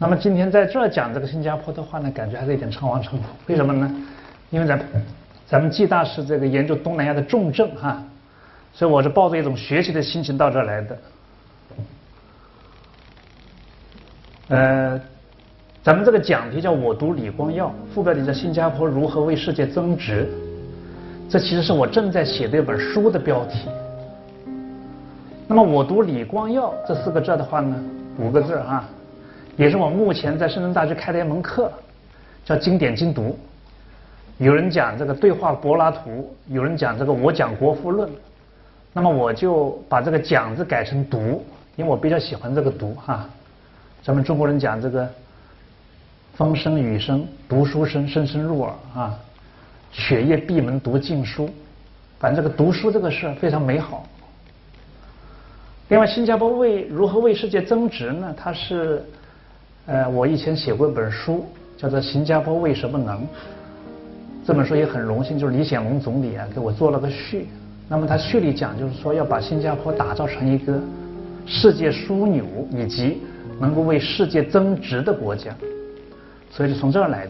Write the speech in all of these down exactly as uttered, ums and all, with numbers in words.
那么今天在这儿讲这个新加坡的话呢，感觉还是有点诚惶诚恐。为什么呢？因为咱咱们暨大是这个研究东南亚的重镇哈，所以我是抱着一种学习的心情到这儿来的。呃，咱们这个讲题叫“我读李光耀”，副标题叫“新加坡如何为世界增值”。这其实是我正在写的一本书的标题。那么“我读李光耀”这四个字的话呢，五个字哈，也是我目前在深圳大学开的一门课，叫“经典精读”。有人讲这个对话柏拉图，有人讲这个我讲国富论，那么我就把这个讲字改成读，因为我比较喜欢这个读哈。咱们中国人讲这个风声雨声读书声，声声入耳啊，雪夜闭门读禁书，反正这个读书这个事非常美好。另外，新加坡为如何为世界增值呢？它是呃，我以前写过一本书，叫做《新加坡为什么能》。这本书也很荣幸，就是李显龙总理啊给我做了个序。那么他序里讲，就是说要把新加坡打造成一个世界枢纽以及能够为世界增值的国家，所以是从这儿来的。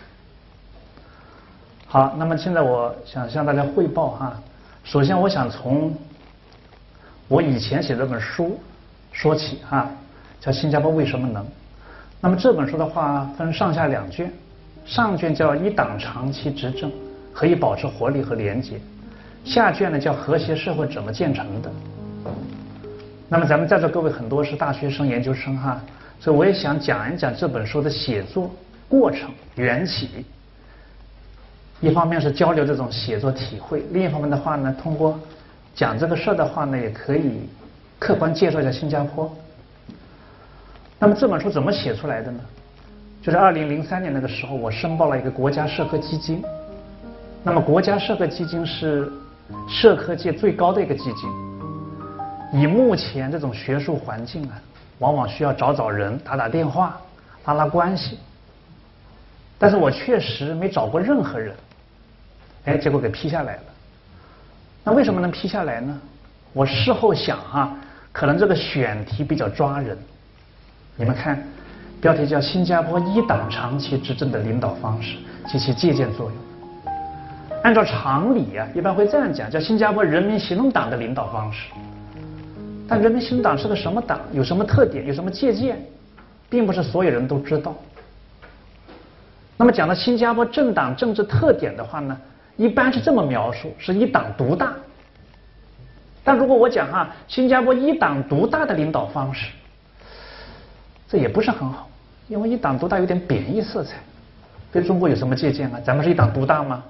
好，那么现在我想向大家汇报哈。首先，我想从我以前写这本书说起哈，叫《新加坡为什么能》。那么这本书的话分上下两卷。上卷叫一党长期执政可以保持活力和廉洁，下卷呢叫和谐社会怎么建成的。那么咱们在座各位很多是大学生研究生哈，所以我也想讲一讲这本书的写作过程缘起。一方面是交流这种写作体会，另一方面的话呢，通过讲这个事儿的话呢，也可以客观介绍一下新加坡。那么这本书怎么写出来的呢？就是二零零三年那个时候，我申报了一个国家社科基金。那么国家社科基金是社科界最高的一个基金。以目前这种学术环境啊，往往需要找找人、打打电话、拉拉关系。但是我确实没找过任何人，哎，结果给批下来了。那为什么能批下来呢？我事后想哈，可能这个选题比较抓人。你们看。标题叫“新加坡一党长期执政的领导方式及其借鉴作用”。按照常理啊，一般会这样讲，叫新加坡人民行动党的领导方式。但人民行动党是个什么党？有什么特点？有什么借鉴？并不是所有人都知道。那么讲到新加坡政党政治特点的话呢，一般是这么描述：是一党独大。但如果我讲哈，新加坡一党独大的领导方式，这也不是很好。因为一党独大有点贬义色彩，跟中国有什么借鉴啊？咱们是一党独大吗？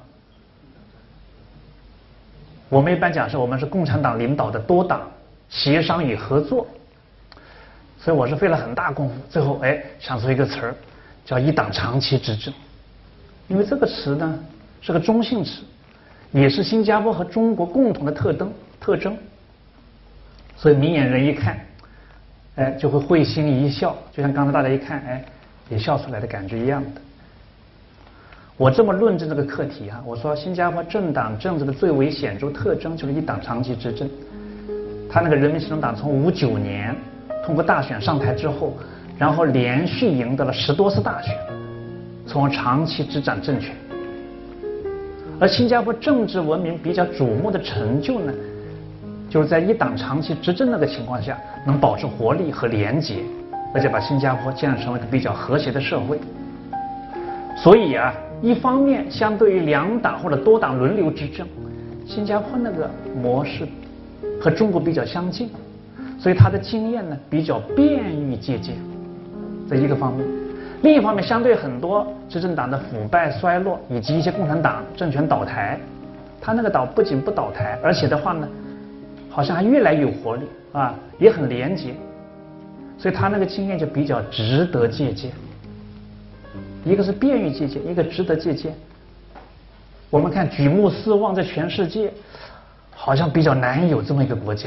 我们一般讲是我们是共产党领导的多党协商与合作，所以我是费了很大功夫，最后哎想出一个词儿，叫一党长期执政。因为这个词呢是个中性词，也是新加坡和中国共同的特征特征，所以明眼人一看。哎，就会会心一笑，就像刚才大家一看，哎，也笑出来的感觉一样的。我这么论证这个课题啊，我说新加坡政党政治的最为显著特征就是一党长期执政。他那个人民行动党从五九年通过大选上台之后，然后连续赢得了十多次大选，从而长期执掌政权。而新加坡政治文明比较瞩目的成就呢？就是在一党长期执政那个情况下，能保持活力和廉洁，而且把新加坡建设成为一个比较和谐的社会。所以啊，一方面相对于两党或者多党轮流执政，新加坡那个模式和中国比较相近，所以它的经验呢比较便于借鉴，这一个方面。另一方面，相对很多执政党的腐败衰落以及一些共产党政权倒台，它那个岛不仅不倒台，而且的话呢。好像还越来越有活力啊，也很廉洁，所以他那个经验就比较值得借鉴。一个是便于借鉴，一个值得借鉴。我们看举目四望，在全世界好像比较难有这么一个国家。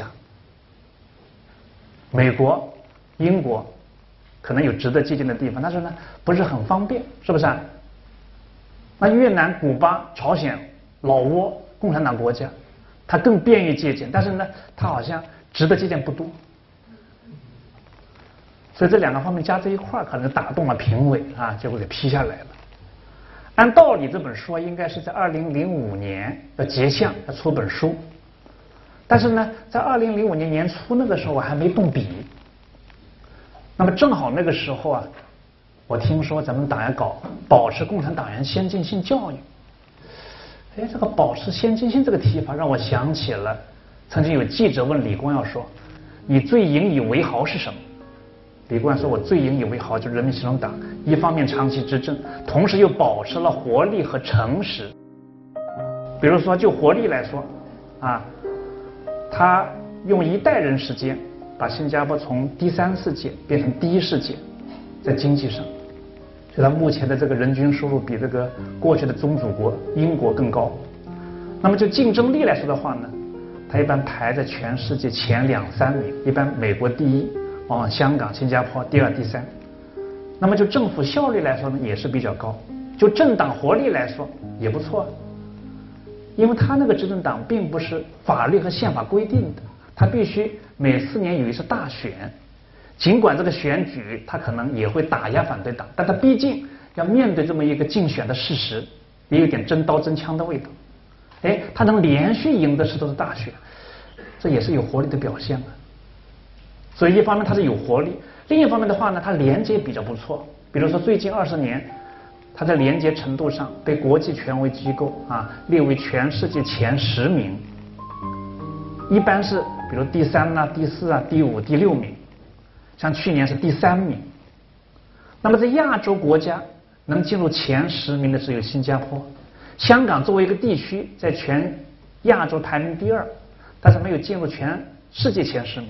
美国、英国可能有值得借鉴的地方，但是呢不是很方便，是不是啊？那越南、古巴、朝鲜、老挝共产党国家。它更便于借鉴，但是呢，它好像值得借鉴不多。 所以这两个方面加在一块儿，可能打动了评委啊，结果给批下来了。按道理这本书应该是在二零零五年的节项要出本书，但是呢，在二零零五年年初那个时候我还没动笔。那么正好那个时候啊，我听说咱们党要搞保持共产党员先进性教育。哎，这个保持先进性这个提法让我想起了曾经有记者问李光耀说：“你最引以为豪是什么？”李光耀说：“我最引以为豪就是人民行动党，一方面长期执政，同时又保持了活力和诚实。比如说就活力来说，啊，他用一代人时间把新加坡从第三世界变成第一世界，在经济上。”就它目前的这个人均收入比这个过去的宗主国英国更高，那么就竞争力来说的话呢，它一般排在全世界前两三名，一般美国第一，往往香港、新加坡第二、第三。那么就政府效率来说呢，也是比较高，就政党活力来说也不错，因为它那个执政党并不是法律和宪法规定的，它必须每四年有一次大选。尽管这个选举他可能也会打压反对党，但他毕竟要面对这么一个竞选的事实，也有点真刀真枪的味道。哎，他能连续赢得十多次大选，这也是有活力的表现啊。所以一方面他是有活力，另一方面的话呢，他连接比较不错。比如说最近二十年，他在连接程度上被国际权威机构啊列为全世界前十名，一般是比如第三啊、第四啊、第五、第六名。像去年是第三名，那么在亚洲国家能进入前十名的只有新加坡，香港作为一个地区在全亚洲排名第二，但是没有进入全世界前十名。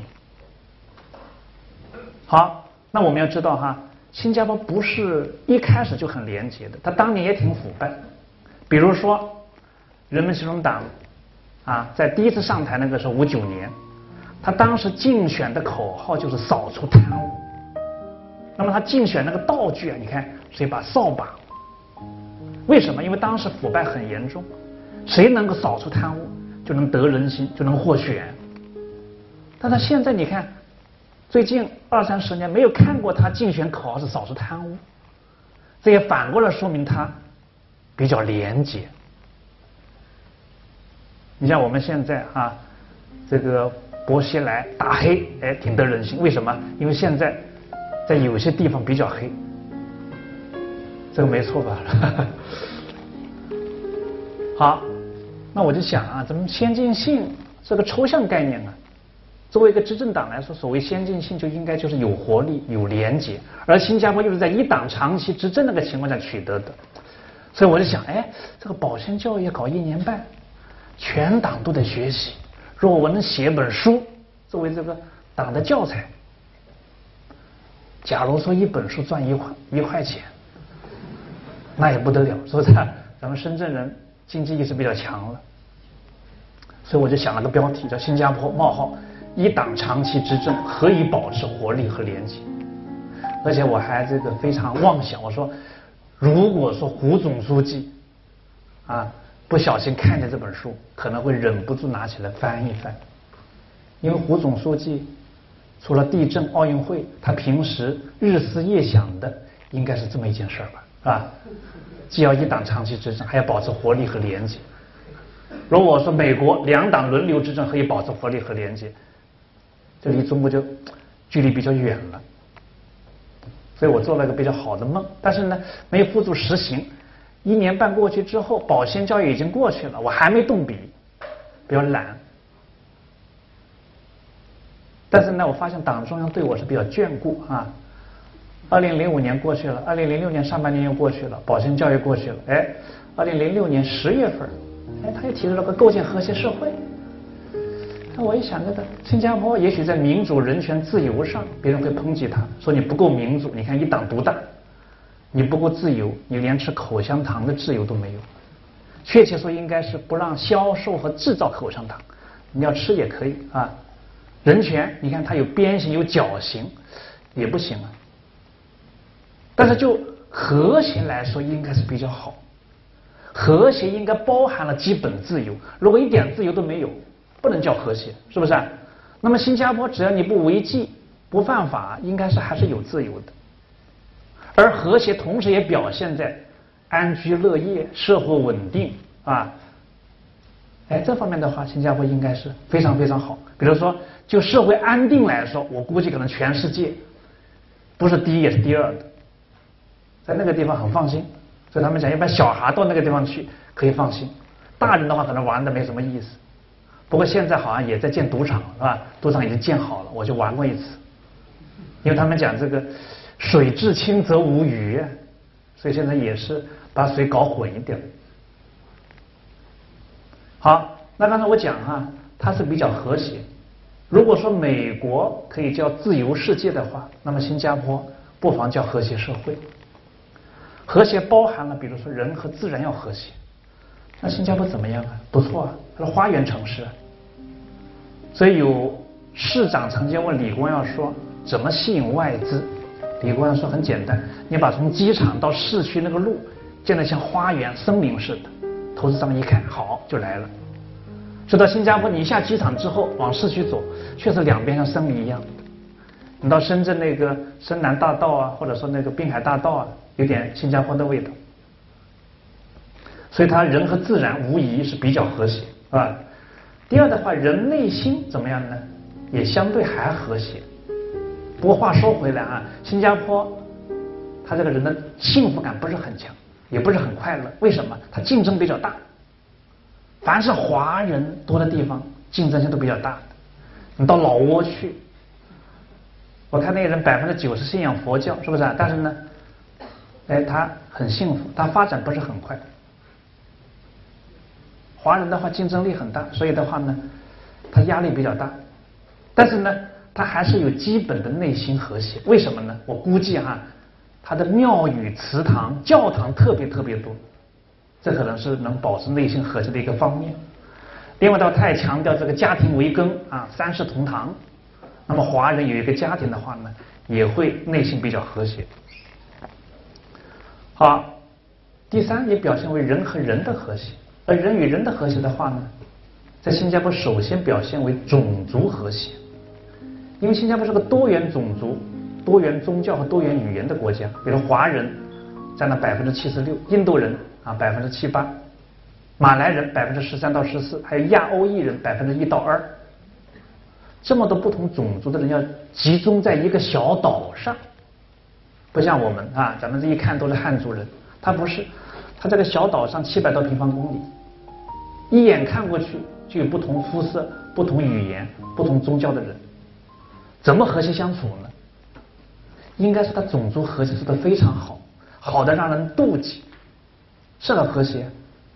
好，那我们要知道哈，新加坡不是一开始就很廉洁的，它当年也挺腐败。比如说人民行动党啊，在第一次上台那个时候五九年。他当时竞选的口号就是扫除贪污，那么他竞选那个道具啊，你看是一把扫把。为什么？因为当时腐败很严重，谁能够扫除贪污，就能得人心，就能获选。但他现在你看，最近二三十年没有看过他竞选口号是扫除贪污，这也反过来说明他比较廉洁。你像我们现在啊，这个。薄熙来打黑，哎，挺得人心。为什么？因为现在在有些地方比较黑，这个没错吧？好，那我就想啊，咱们先进性这个抽象概念啊，作为一个执政党来说，所谓先进性就应该就是有活力、有廉洁，而新加坡又是在一党长期执政那个情况下取得的，所以我就想，哎，这个保先教育要搞一年半，全党都得学习。如果我能写本书作为这个党的教材，假如说一本书赚一块一块钱，那也不得了，是不是？咱们深圳人经济意识比较强了，所以我就想了个标题叫“新加坡冒号一党长期执政何以保持活力和廉洁”。而且我还这个非常妄想，我说如果说胡总书记啊。不小心看见这本书，可能会忍不住拿起来翻一翻，因为胡总书记除了地震、奥运会，他平时日思夜想的应该是这么一件事儿吧，是吧？既要一党长期执政，还要保持活力和廉洁。如果说美国两党轮流执政可以保持活力和廉洁，这离中国就距离比较远了。所以我做了一个比较好的梦，但是呢，没有付诸实行。一年半过去之后，保先教育已经过去了，我还没动笔，比较懒。但是呢，我发现党中央对我是比较眷顾啊。二零零五年过去了，二零零六年上半年又过去了，保先教育过去了，哎，二零零六年十月份，哎，他又提出了个构建和谐社会。那我一想，这个新加坡也许在民主、人权、自由上，别人会抨击他，说你不够民主，你看一党独大。你不够自由，你连吃口香糖的自由都没有。确切说，应该是不让销售和制造口香糖，你要吃也可以啊。人权，你看它有鞭刑有绞刑，也不行啊。但是就和谐来说，应该是比较好。和谐应该包含了基本自由，如果一点自由都没有，不能叫和谐，是不是？那么新加坡只要你不违纪、 不犯法，应该是还是有自由的。而和谐同时也表现在安居乐业、社会稳定啊。哎，这方面的话，新加坡应该是非常非常好。比如说，就社会安定来说，我估计可能全世界不是第一也是第二的，在那个地方很放心。所以他们讲，一般小孩到那个地方去可以放心，大人的话可能玩的没什么意思。不过现在好像也在建赌场，是吧？赌场已经建好了，我就玩过一次。因为他们讲这个水至清则无鱼，所以现在也是把水搞混一点。好，那刚才我讲哈，它是比较和谐。如果说美国可以叫自由世界的话，那么新加坡不妨叫和谐社会。和谐包含了，比如说人和自然要和谐。那新加坡怎么样啊？不错啊，它是花园城市啊。所以有市长曾经问李光耀说，怎么吸引外资？李光耀说很简单，你把从机场到市区那个路建得像花园、森林似的。投资商一看，好就来了。说到新加坡，你一下机场之后往市区走，确实两边像森林一样的。你到深圳那个深南大道啊，或者说那个滨海大道啊，有点新加坡的味道。所以它人和自然无疑是比较和谐，是吧？第二的话，人内心怎么样呢？也相对还和谐。不过话说回来啊，新加坡它这个人的幸福感不是很强，也不是很快乐。为什么？它竞争比较大。凡是华人多的地方，竞争性都比较大的。你到老挝去，我看那个人百分之九十信仰佛教，是不是啊？但是呢，哎，他很幸福，他发展不是很快。华人的话竞争力很大，所以的话呢，他压力比较大。但是呢，他还是有基本的内心和谐。为什么呢？我估计哈、啊，他的庙宇、祠堂、教堂特别特别多。这可能是能保持内心和谐的一个方面。另外的话，他也强调这个家庭为根啊，三世同堂。那么华人有一个家庭的话呢，也会内心比较和谐。好，第三也表现为人和人的和谐，而人与人的和谐的话呢，在新加坡首先表现为种族和谐，因为新加坡是个多元种族、多元宗教和多元语言的国家，比如华人占了百分之七十六，印度人啊百分之七八，马来人百分之十三到十四，还有亚欧裔人百分之一到二。这么多不同种族的人要集中在一个小岛上，不像我们啊，咱们这一看都是汉族人，他不是，他这个小岛上七百多平方公里，一眼看过去就有不同肤色、不同语言、不同宗教的人，怎么和谐相处呢？应该是他种族和谐做得非常好，好的让人妒忌，是很和谐。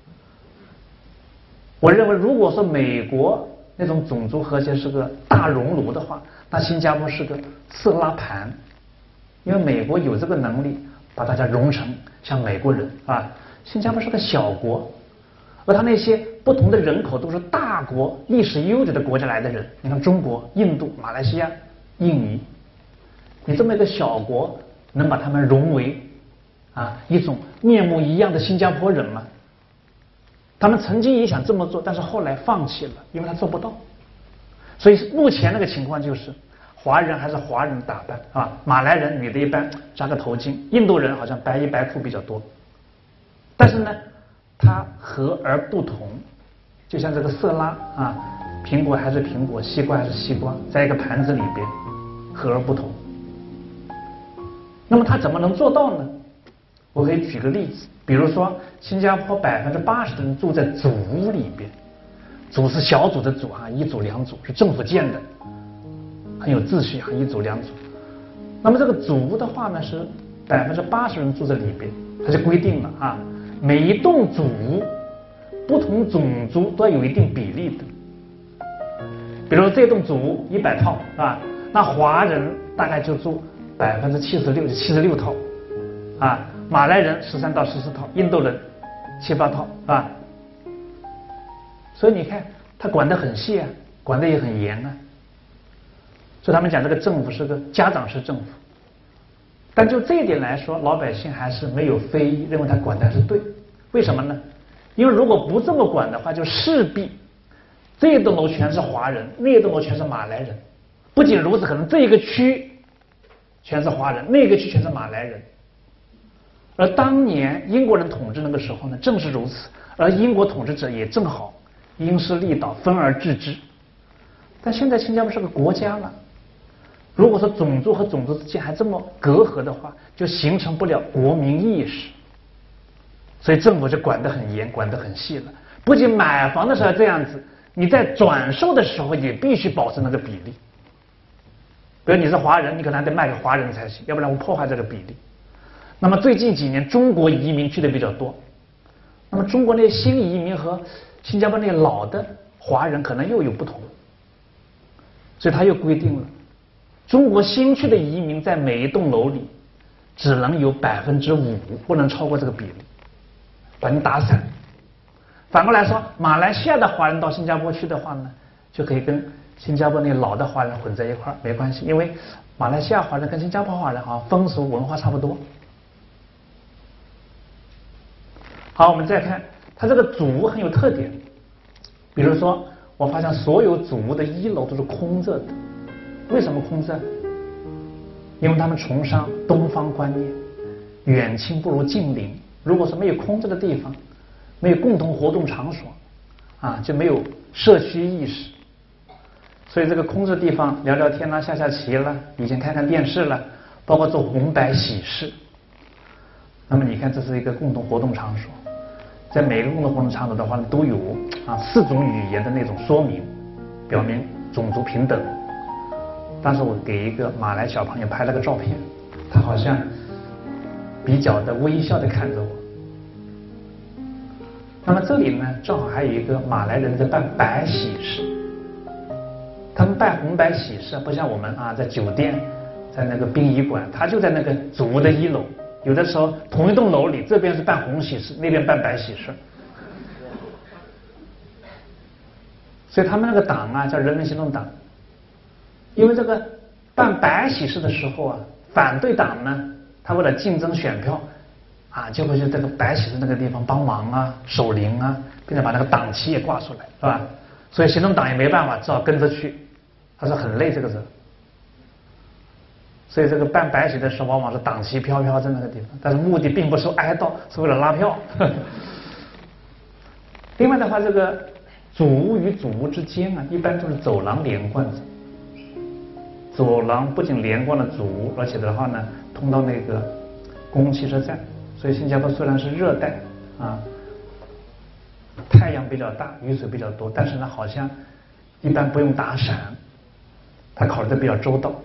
我认为，如果说美国那种种族和谐是个大熔炉的话，那新加坡是个色拉盘，因为美国有这个能力把大家融成像美国人啊。新加坡是个小国，而他那些不同的人口都是大国、历史悠久的国家来的人。你看中国、印度、马来西亚、印尼，你这么一个小国，能把他们融为啊一种面目一样的新加坡人吗？他们曾经也想这么做，但是后来放弃了，因为他做不到。所以目前那个情况就是，华人还是华人打扮啊，马来人女的一般扎个头巾，印度人好像白衣白裤比较多。但是呢，它和而不同，就像这个色拉啊，苹果还是苹果，西瓜还是西瓜，在一个盘子里边，和而不同。那么他怎么能做到呢？我可以举个例子，比如说新加坡百分之八十的人住在组屋里边，组是小组的组啊，一组两组是政府建的，很有秩序啊，一组两组。那么这个组屋的话呢，是百分之八十人住在里边，它就规定了啊，每一栋组屋不同种族都要有一定比例的。比如这栋组屋一百套啊，那华人大概就住百分之七十六，就七十六套啊。马来人十三到十四套，印度人七八套啊，所以你看他管得很细啊，管得也很严啊。所以他们讲这个政府是个家长式政府，但就这一点来说，老百姓还是没有非议，认为他管的还是对。为什么呢？因为如果不这么管的话，就势必这栋楼全是华人，那栋楼全是马来人， 不仅如此，可能这一个区全是华人，那个区全是马来人。而当年英国人统治那个时候呢，正是如此。而英国统治者也正好因势利导，分而治之。但现在新加坡是个国家了，如果说种族和种族之间还这么隔阂的话，就形成不了国民意识。所以政府就管得很严，管得很细了。不仅买房的时候这样子，你在转售的时候也必须保持那个比例。比如你是华人，你可能还得卖给华人才行，要不然会破坏这个比例。那么最近几年中国移民去的比较多，那么中国那些新移民和新加坡那些老的华人可能又有不同，所以他又规定了，中国新去的移民在每一栋楼里只能有百分之五，不能超过这个比例，把你打散。反过来说，马来西亚的华人到新加坡去的话呢，就可以跟新加坡那老的华人混在一块儿，没关系，因为马来西亚华人跟新加坡华人好像风俗文化差不多。好，我们再看它这个祖屋很有特点，比如说我发现所有祖屋的一楼都是空着的，为什么空着？因为他们崇尚东方观念，远亲不如近邻。如果说没有空着的地方，没有共同活动场所啊，就没有社区意识。所以这个空着的地方聊聊天啦、下下棋啦，以前看看电视啦，包括做红白喜事。那么你看，这是一个共同活动场所。在每个共同活动场所的话呢，都有啊四种语言的那种说明，表明种族平等。当时我给一个马来小朋友拍了个照片，他好像比较的微笑的看着我。那么这里呢，正好还有一个马来人在办白喜事。他们办红白喜事不像我们啊，在酒店，在那个殡仪馆，他就在那个祖屋的一楼。有的时候同一栋楼里，这边是办红喜事，那边办白喜事。所以他们那个党啊叫人民行动党。因为这个办白喜事的时候啊，反对党呢，他为了竞争选票啊，就会去这个白喜事那个地方帮忙啊、守灵啊，并且把那个党旗也挂出来，是吧？所以行动党也没办法，只好跟着去。他说很累这个人。所以这个办白喜的时候，往往是党旗飘飘在那个地方，但是目的并不是哀悼，是为了拉票。另外的话，这个祖屋与祖屋之间啊，一般都是走廊连贯着。走廊不仅连贯了祖屋，而且的话呢，通到那个公共汽车站。所以新加坡虽然是热带啊，太阳比较大，雨水比较多，但是呢，好像一般不用打伞，他考虑的比较周到。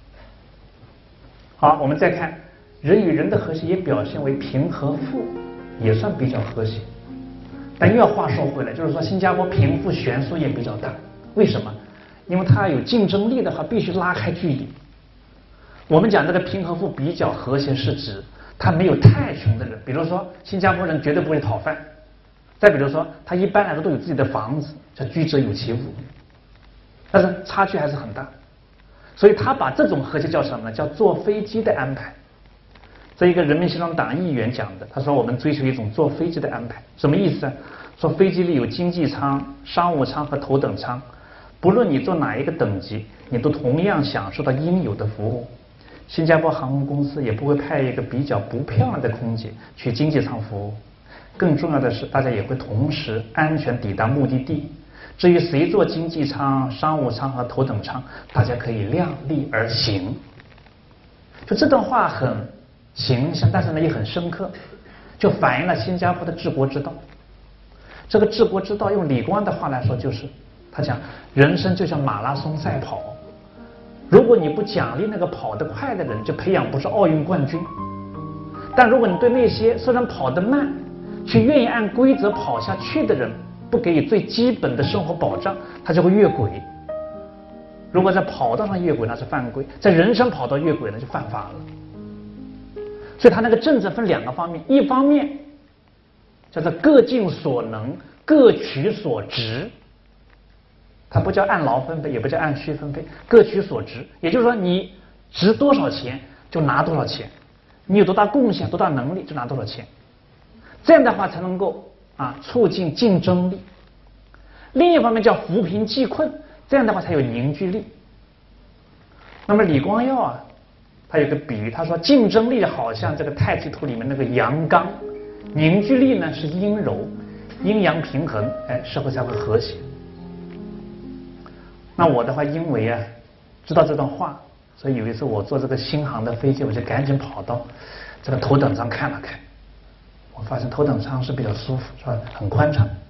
好，我们再看人与人的和谐也表现为贫和富，也算比较和谐。但又要话说回来，就是说新加坡贫富悬殊也比较大。为什么？因为它有竞争力的话，必须拉开距离。我们讲这个贫和富比较和谐，是指他没有太穷的人，比如说新加坡人绝对不会讨饭。再比如说，他一般来说都有自己的房子，叫居者有其屋，但是差距还是很大。所以他把这种和谐叫什么呢？叫坐飞机的安排。这一个人民行动党议员讲的，他说我们追求一种坐飞机的安排，什么意思啊？说飞机里有经济舱、商务舱和头等舱，不论你坐哪一个等级，你都同样享受到应有的服务。新加坡航空公司也不会派一个比较不漂亮的空姐去经济舱服务。更重要的是，大家也会同时安全抵达目的地。至于谁坐经济舱、商务舱和头等舱，大家可以量力而行。就这段话很形象，但是呢也很深刻，就反映了新加坡的治国之道。这个治国之道，用李光的话来说，就是他讲人生就像马拉松赛跑，如果你不奖励那个跑得快的人，就培养不出奥运冠军。但如果你对那些虽然跑得慢，却愿意按规则跑下去的人，不给予最基本的生活保障，他就会越轨。如果在跑道上越轨，那是犯规；在人生跑道越轨，那就犯法了。所以他那个政策分两个方面，一方面叫做各尽所能，各取所值。它不叫按劳分配，也不叫按需分配，各取所值。也就是说，你值多少钱就拿多少钱，你有多大贡献、多大能力就拿多少钱。这样的话才能够啊促进竞争力。另一方面叫扶贫济困，这样的话才有凝聚力。 那么李光耀啊，他有个比喻，他说竞争力好像这个太极图里面那个阳刚，凝聚力呢是阴柔，阴阳平衡，哎，社会才会和谐。那我的话，因为啊知道这段话，所以有一次我坐这个新航的飞机，我就赶紧跑到这个头等舱看了看，我发现头等舱是比较舒服，是吧？很宽敞。